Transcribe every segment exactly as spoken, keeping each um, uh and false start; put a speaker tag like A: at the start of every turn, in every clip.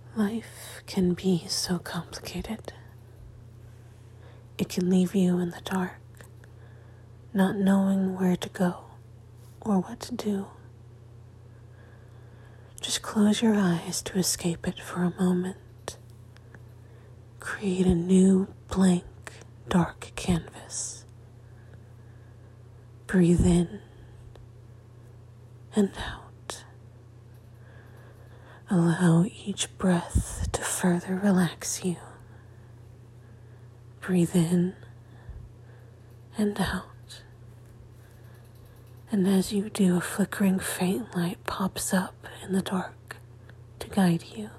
A: Life can be so complicated. It can leave you in the dark, not knowing where to go or what to do. Just close your eyes to escape it for a moment. Create a new blank, dark canvas. Breathe in and out. Allow each breath to further relax you. Breathe in and out. And as you do, a flickering faint light pops up in the dark to guide you.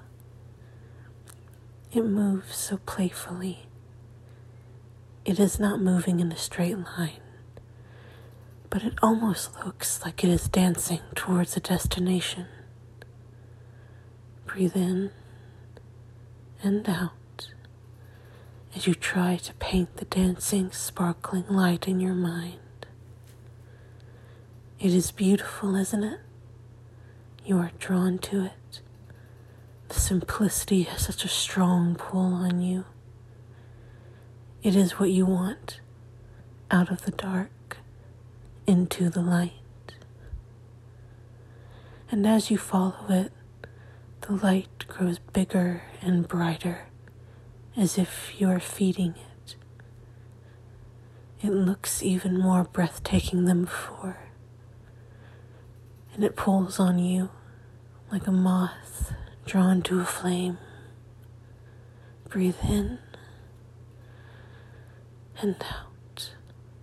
A: It moves so playfully. It is not moving in a straight line, but it almost looks like it is dancing towards a destination. Breathe in and out as you try to paint the dancing, sparkling light in your mind. It is beautiful, isn't it? You are drawn to it. The simplicity has such a strong pull on you. It is what you want, out of the dark, into the light. And as you follow it, the light grows bigger and brighter, as if you are feeding it. It looks even more breathtaking than before, and it pulls on you like a moth drawn to a flame. Breathe in and out.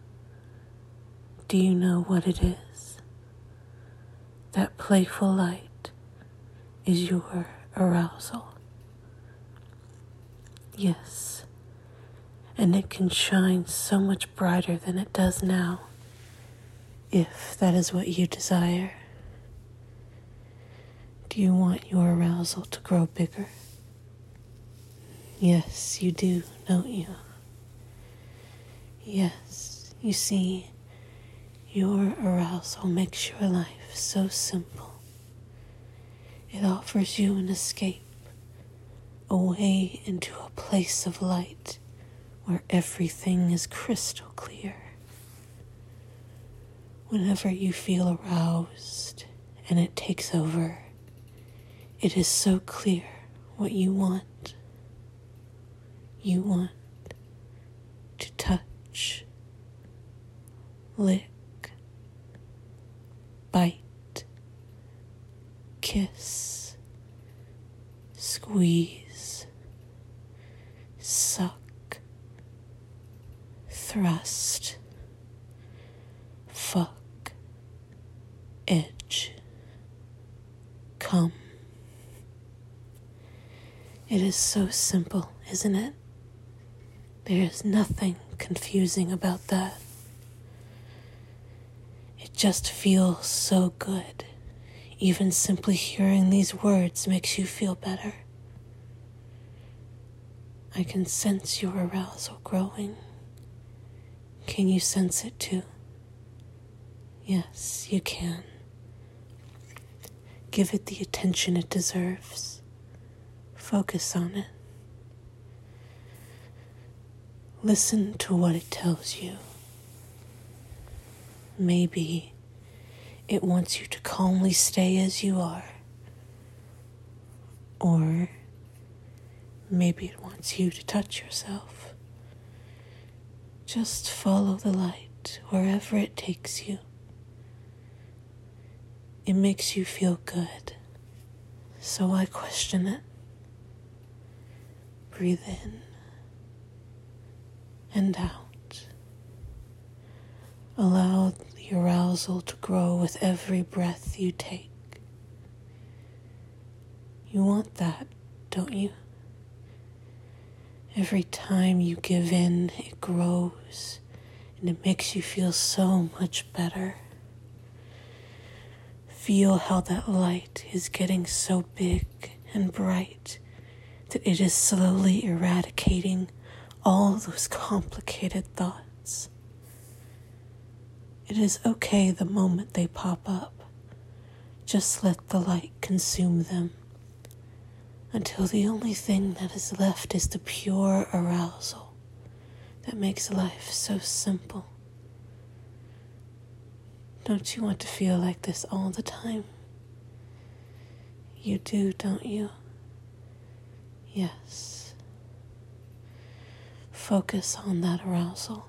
A: Do you know what it is? That playful light is your arousal. Yes, and it can shine so much brighter than it does now, if that is what you desire. Do you want your arousal to grow bigger? Yes, you do, don't you? Yes, you see, your arousal makes your life so simple. It offers you an escape, a way into a place of light where everything is crystal clear. Whenever you feel aroused and it takes over, it is so clear what you want. You want to touch, lick, bite, kiss, squeeze, suck, thrust, fuck, edge, come. It is so simple, isn't it? There is nothing confusing about that. It just feels so good. Even simply hearing these words makes you feel better. I can sense your arousal growing. Can you sense it too? Yes, you can. Give it the attention it deserves. Focus on it. Listen to what it tells you. Maybe it wants you to calmly stay as you are. Or maybe it wants you to touch yourself. Just follow the light wherever it takes you. It makes you feel good, so why question it? Breathe in and out. Allow the arousal to grow with every breath you take. You want that, don't you? Every time you give in, it grows, and it makes you feel so much better. Feel how that light is getting so big and bright that it is slowly eradicating all those complicated thoughts. It is okay the moment they pop up. Just let the light consume them. until the only thing that is left is the pure arousal that makes life so simple. Don't you want to feel like this all the time? You do, don't you? Yes. Focus on that arousal.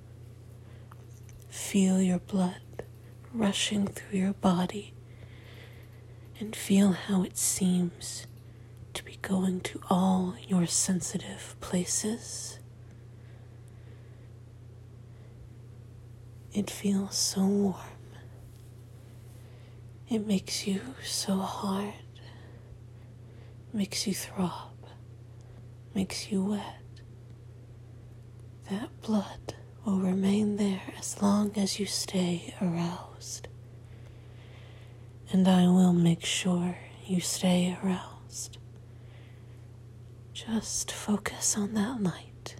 A: Feel your blood rushing through your body and feel how it seems to be going to all your sensitive places. It feels so warm. It makes you so hard, makes you throb, makes you wet. That blood will remain there as long as you stay aroused. And I will make sure you stay aroused. Just focus on that light.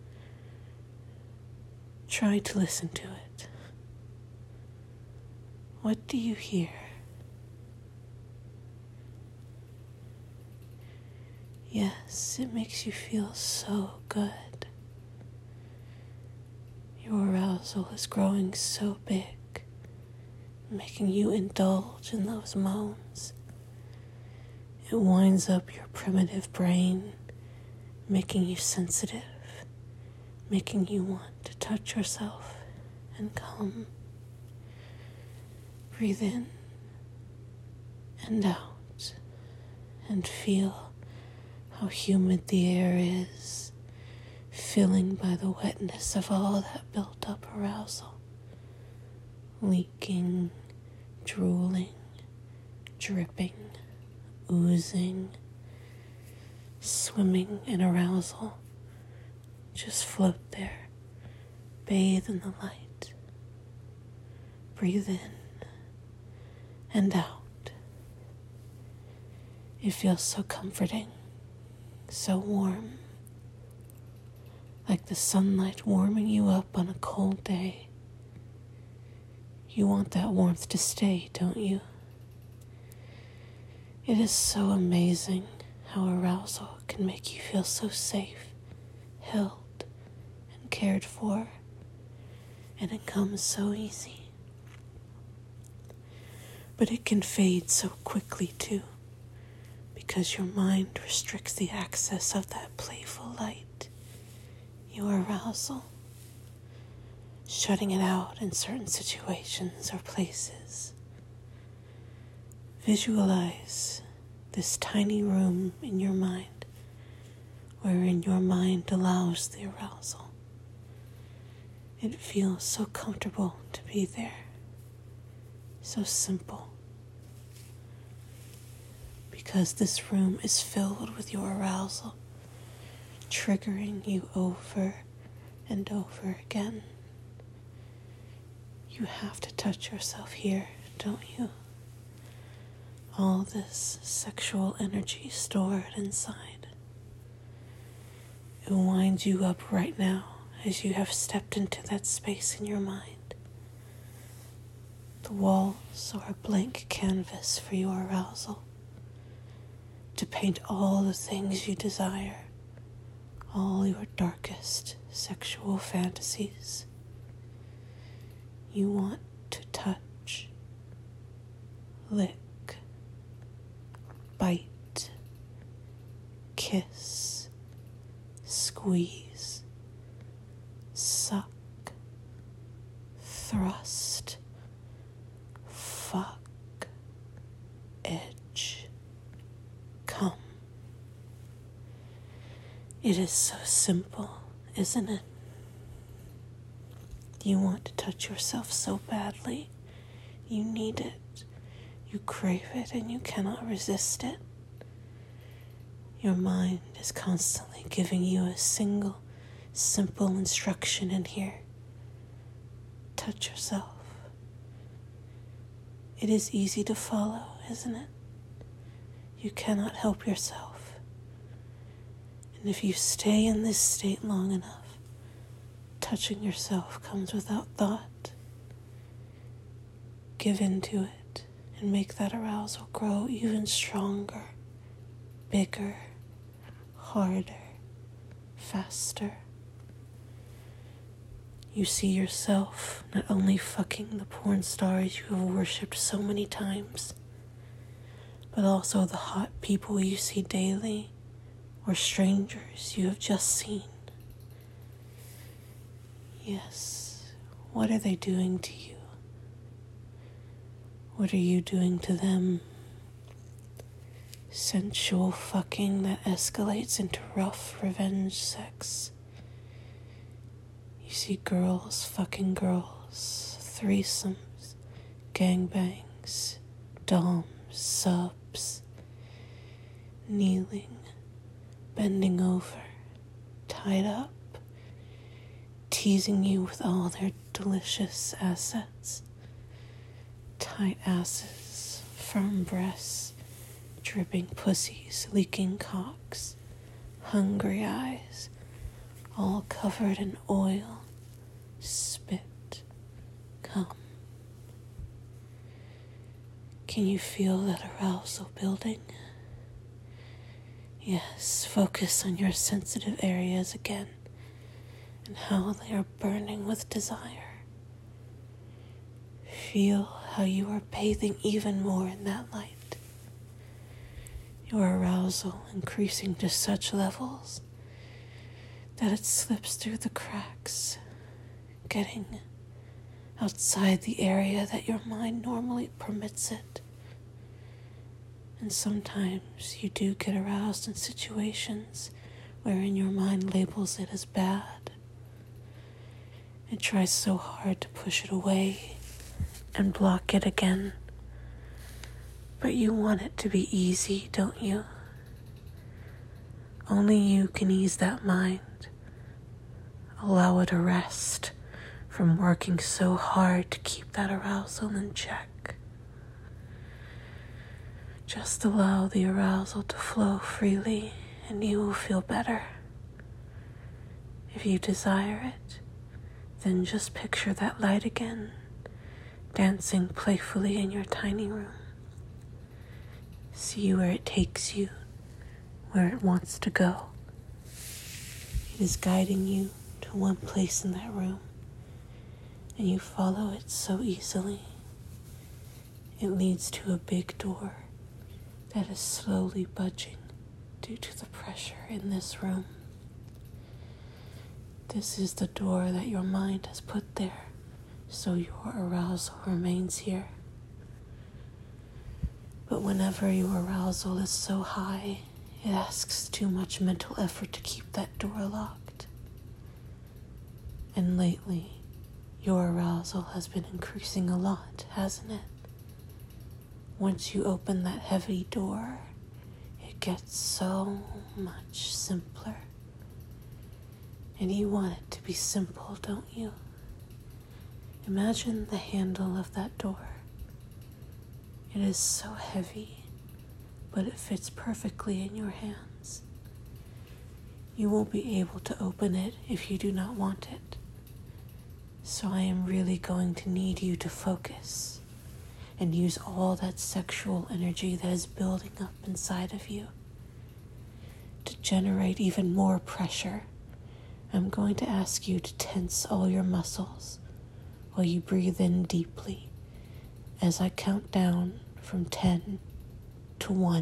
A: Try to listen to it. What do you hear? Yes, it makes you feel so good. Your arousal is growing so big, making you indulge in those moans. It winds up your primitive brain, making you sensitive, making you want to touch yourself and come. Breathe in and out and feel how humid the air is, filling by the wetness of all that built up arousal. Leaking, drooling, dripping, oozing, swimming in arousal. Just float there, bathe in the light. Breathe in and out. It feels so comforting, so warm, like the sunlight warming you up on a cold day. You want that warmth to stay, don't you? It is so amazing how arousal can make you feel so safe, held, and cared for, and it comes so easy. But it can fade so quickly too, because your mind restricts the access of that playful light, your arousal, shutting it out in certain situations or places. Visualize this tiny room in your mind, wherein your mind allows the arousal. It feels so comfortable to be there, so simple. Because this room is filled with your arousal, triggering you over and over again. You have to touch yourself here, don't you? All this sexual energy stored inside. It winds you up right now as you have stepped into that space in your mind. The walls are a blank canvas for your arousal, to paint all the things you desire, all your darkest sexual fantasies. You want to touch, lick, bite, kiss, squeeze, suck, thrust, fuck, edge, come. It is so simple, isn't it? You want to touch yourself so badly. You need it. You crave it and you cannot resist it. Your mind is constantly giving you a single, simple instruction in here. Touch yourself. It is easy to follow, isn't it? You cannot help yourself. And if you stay in this state long enough, touching yourself comes without thought. Give in to it and make that arousal grow even stronger bigger, harder, faster. You see yourself not only fucking the porn stars you have worshipped so many times, but also the hot people you see daily or strangers you have just seen. Yes, what are they doing to you? What are you doing to them? Sensual fucking that escalates into rough revenge sex. You see girls fucking girls, threesomes, gangbangs, doms, subs, kneeling, bending over, tied up, teasing you with all their delicious assets. Tight asses, firm breasts, dripping pussies, leaking cocks, hungry eyes, all covered in oil, spit, cum. Can you feel that arousal building? Yes, focus on your sensitive areas again and how they are burning with desire. Feel how you are bathing even more in that light. Your arousal increasing to such levels that it slips through the cracks, getting outside the area that your mind normally permits it. And sometimes you do get aroused in situations wherein your mind labels it as bad. It tries so hard to push it away and block it again. But you want it to be easy, don't you? Only you can ease that mind. Allow it to rest from working so hard to keep that arousal in check. Just allow the arousal to flow freely and you will feel better. If you desire it, then just picture that light again, dancing playfully in your tiny room. See where it takes you, where it wants to go. It is guiding you to one place in that room, and you follow it so easily. It leads to a big door that is slowly budging due to the pressure in this room. This is the door that your mind has put there, so your arousal remains here. But whenever your arousal is so high, it asks too much mental effort to keep that door locked. And lately, your arousal has been increasing a lot, hasn't it? Once you open that heavy door, it gets so much simpler. And you want it to be simple, don't you? Imagine the handle of that door. It is so heavy, but it fits perfectly in your hands. You won't be able to open it if you do not want it. So I am really going to need you to focus and use all that sexual energy that is building up inside of you to generate even more pressure. I'm going to ask you to tense all your muscles while you breathe in deeply as I count down from ten to one.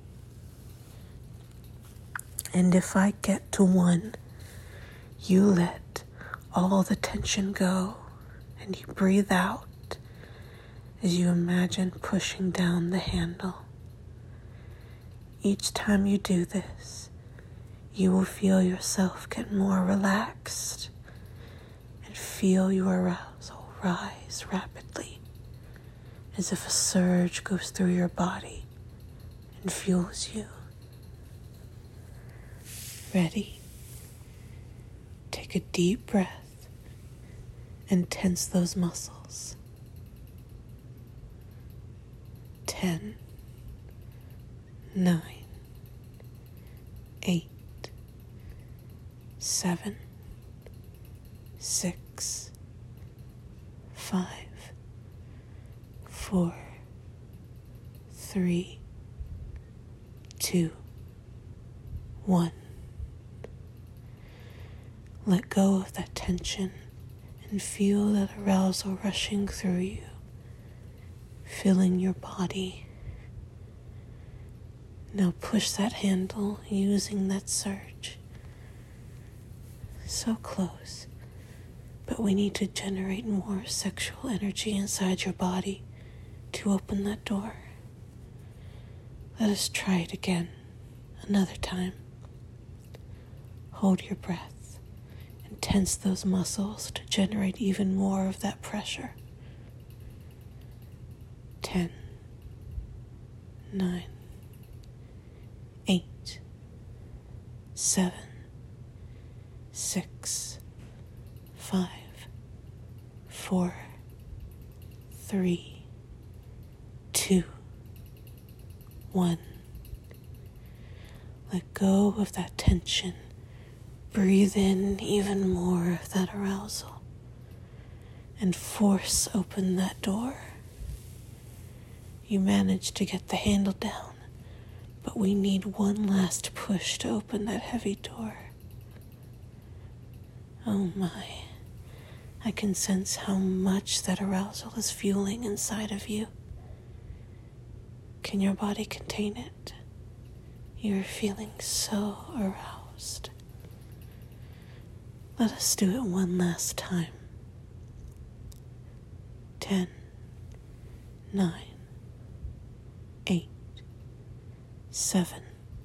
A: And if I get to one, you let all the tension go and you breathe out as you imagine pushing down the handle. Each time you do this, you will feel yourself get more relaxed and feel your arousal rise rapidly, as if a surge goes through your body and fuels you. Ready? Take a deep breath and tense those muscles. Ten, nine, eight, seven, six, five, four, three, two, One. Let go of that tension and feel that arousal rushing through you, filling your body. Now push that handle using that surge. So close, but we need to generate more sexual energy inside your body to open that door. Let us try it again, another time. Hold your breath and tense those muscles to generate even more of that pressure. Ten, nine, eight, seven, six, five, four, three, two, one. Let go of that tension. Breathe in even more of that arousal and force open that door. You managed to get the handle down, but we need one last push to open that heavy door. Oh my, I can sense how much that arousal is fueling inside of you. Can your body contain it? You're feeling so aroused. Let us do it one last time. Ten, nine, eight, seven,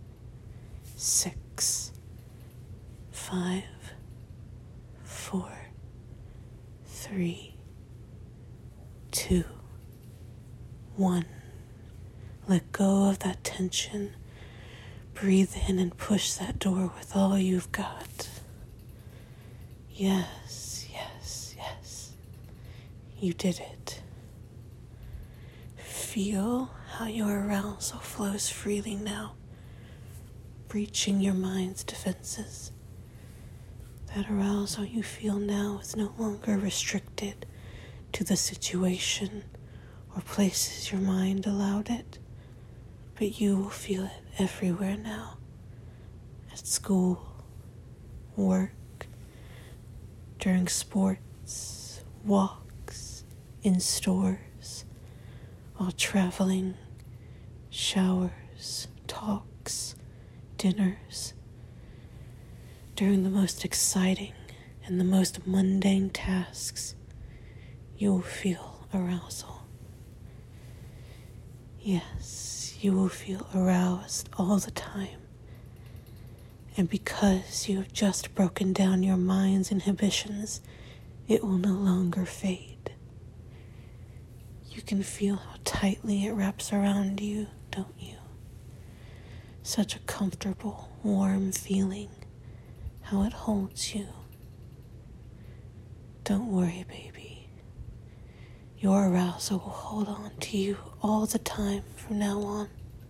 A: six, five, four, three, two, one. Let go of that tension. Breathe in and push that door with all you've got. Yes, yes, yes. You did it. Feel how your arousal flows freely now, breaching your mind's defenses. That arousal you feel now is no longer restricted to the situation or places your mind allowed it, but you will feel it everywhere now. At school, work, during sports, walks, in stores, while traveling, showers, talks, dinners. During the most exciting and the most mundane tasks, you will feel arousal. Yes, you will feel aroused all the time. And because you have just broken down your mind's inhibitions, it will no longer fade. You can feel how tightly it wraps around you, don't you? Such a comfortable, warm feeling, how it holds you. Don't worry, baby. Your arousal will hold on to you all the time from now on.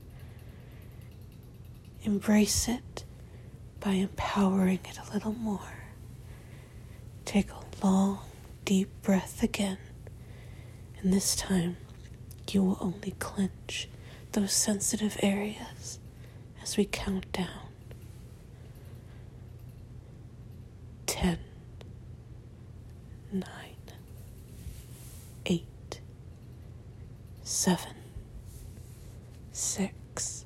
A: Embrace it by empowering it a little more. Take a long, deep breath again, and this time you will only clench those sensitive areas as we count down. Ten, nine, eight, seven, six,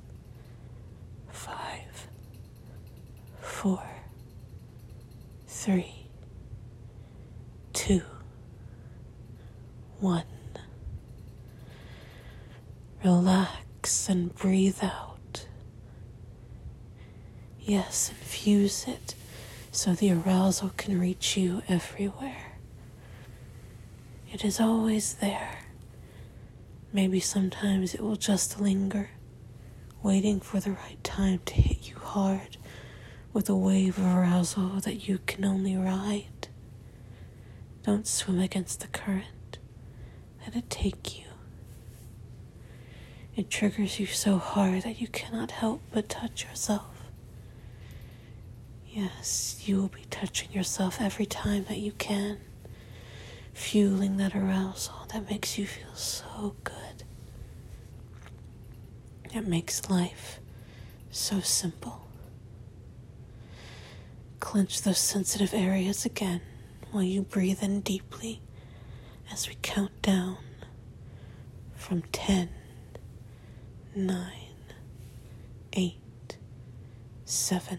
A: five, four, three, two, one. Relax and breathe out. Yes, infuse it so the arousal can reach you everywhere. It is always there. Maybe sometimes it will just linger, waiting for the right time to hit you hard with a wave of arousal that you can only ride. Don't swim against the current. Let it take you. It triggers you so hard that you cannot help but touch yourself. Yes, you will be touching yourself every time that you can, fueling that arousal that makes you feel so good. It makes life so simple. Clench those sensitive areas again while you breathe in deeply as we count down from ten, nine, eight, seven,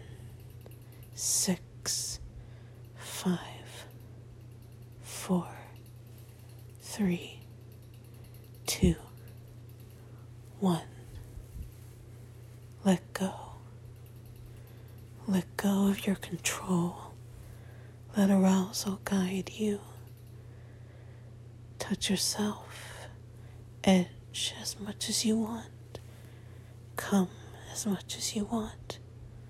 A: six, five, four, three, two, one. Let go. Let go of your control. Let arousal guide you. Touch yourself. Edge as much as you want. Come as much as you want.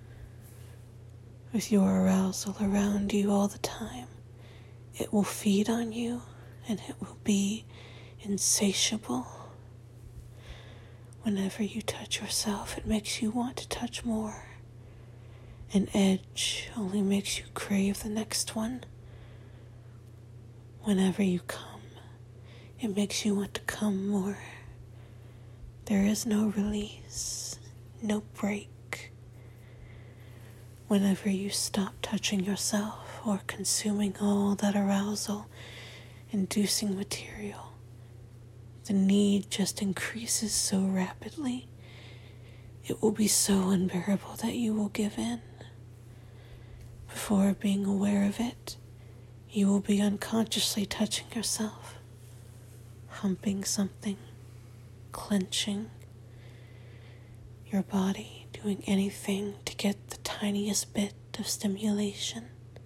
A: With your arousal around you all the time, it will feed on you and it will be insatiable. Whenever you touch yourself, it makes you want to touch more. An edge only makes you crave the next one. Whenever you come, it makes you want to come more. There is no release, no break. Whenever you stop touching yourself or consuming all that arousal-inducing material, the need just increases so rapidly. It will be so unbearable that you will give in. Before being aware of it, you will be unconsciously touching yourself, humping something, clenching your body, doing anything to get the tiniest bit of stimulation.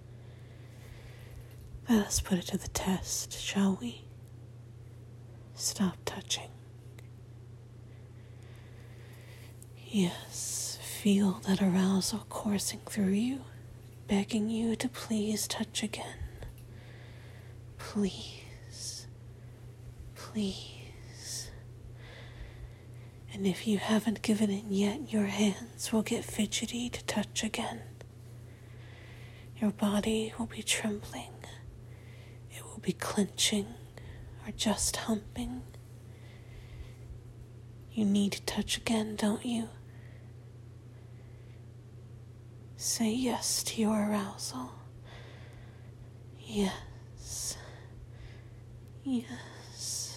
A: Let us put it to the test, shall we? Stop touching. Yes, feel that arousal coursing through you, begging you to please touch again. Please, please. And if you haven't given in yet, your hands will get fidgety to touch again. Your body will be trembling. It will be clenching or just humping. You need to touch again, don't you? Say yes to your arousal. Yes. Yes.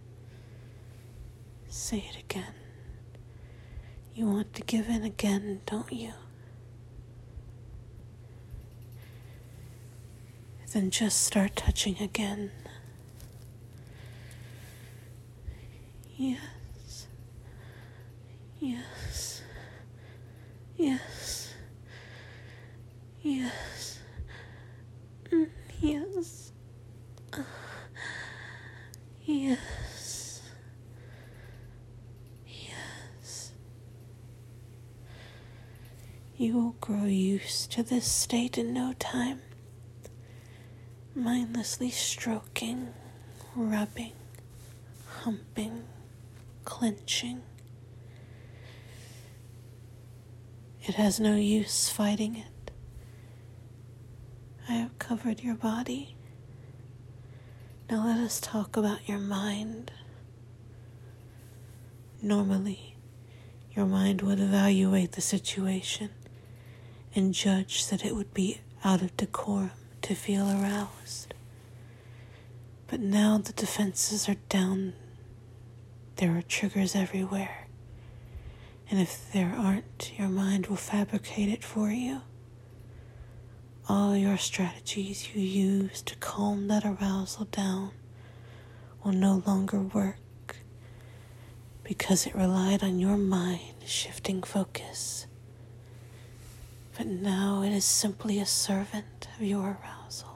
A: Say it again. You want to give in again, don't you? Then just start touching again. Yes. Yes. Yes. Yes. Mm, yes. Uh, yes. Yes. You will grow used to this state in no time. Mindlessly stroking, rubbing, humping, clenching. It has no use fighting it. I have covered your body. Now let us talk about your mind. Normally, your mind would evaluate the situation and judge that it would be out of decorum to feel aroused. But now the defenses are down. There are triggers everywhere. And if there aren't, your mind will fabricate it for you. All your strategies you use to calm that arousal down will no longer work because it relied on your mind shifting focus. But now it is simply a servant of your arousal.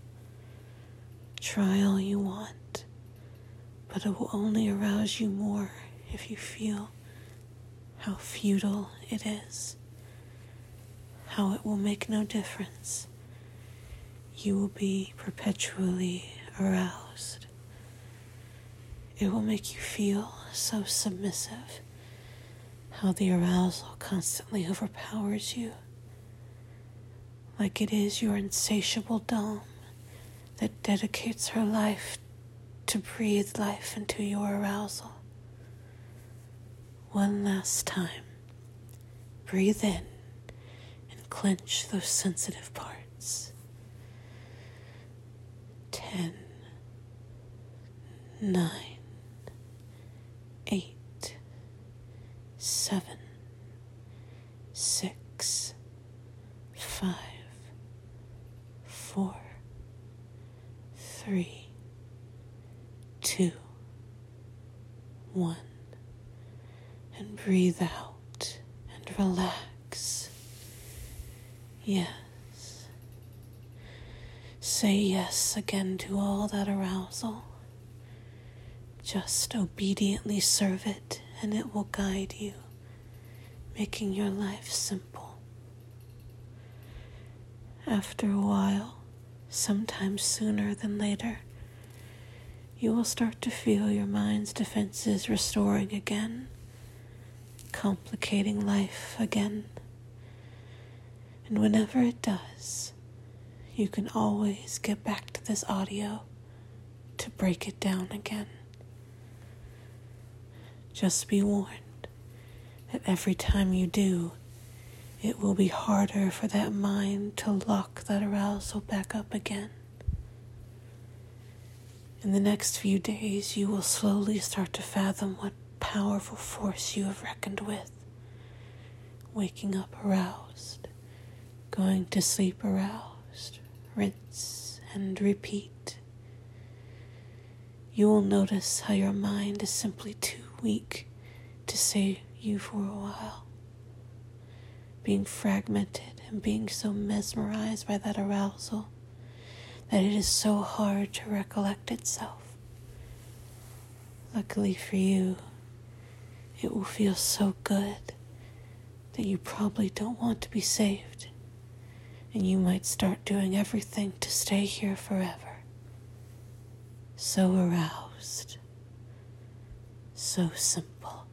A: Try all you want, but it will only arouse you more if you feel how futile it is, how it will make no difference. You will be perpetually aroused. It will make you feel so submissive, how the arousal constantly overpowers you, like it is your insatiable dome that dedicates her life to breathe life into your arousal. One last time, breathe in and clench those sensitive parts. Ten, nine, eight, seven, six, five, four, three, two, one, and breathe out and relax. Yes. Say yes again to all that arousal. Just obediently serve it, and it will guide you, making your life simple. After a while, sometimes sooner than later, you will start to feel your mind's defenses restoring again, complicating life again. And whenever it does, you can always get back to this audio to break it down again. Just be warned that every time you do, it will be harder for that mind to lock that arousal back up again. In the next few days, you will slowly start to fathom what powerful force you have reckoned with. Waking up aroused, going to sleep aroused, rinse and repeat. You will notice how your mind is simply too weak to save you for a while. Being fragmented and being so mesmerized by that arousal that it is so hard to recollect itself. Luckily for you, it will feel so good that you probably don't want to be saved, and you might start doing everything to stay here forever. So aroused, so simple.